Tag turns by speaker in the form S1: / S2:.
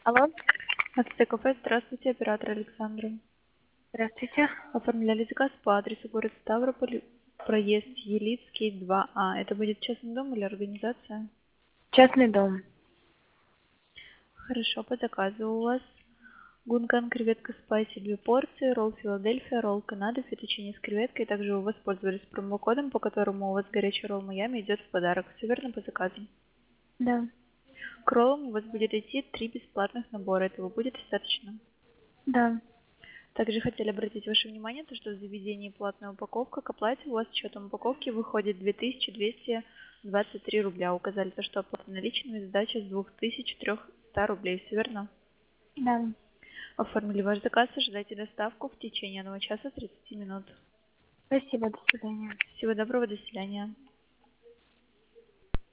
S1: Алло,
S2: АЦТ-кафе, здравствуйте, оператор Александра.
S1: здравствуйте.
S2: Оформляли заказ по адресу город Ставрополь, проезд Елицкий, 2А. Это будет частный дом или организация?
S1: Частный дом.
S2: Хорошо, по заказу у вас гункан, креветка спайси, 2 порции, ролл Филадельфия, ролл Канада, фетучини с креветкой. Также вы воспользовались промокодом, по которому у вас горячий ролл Майами идет в подарок. Все верно по заказу?
S1: Да,
S2: К роллам у вас будет идти 3 бесплатных набора. Этого будет достаточно?
S1: да.
S2: Также хотели обратить ваше внимание, то, что в заведении платная упаковка к оплате у вас с учетом упаковки выходит 2223 рубля. Указали то, что оплата наличными, сдача с 2300 рублей. Все верно?
S1: Да.
S2: Оформили ваш заказ, ожидайте доставку в течение 1 часа 30 минут.
S1: Спасибо, до свидания.
S2: Всего доброго, до свидания.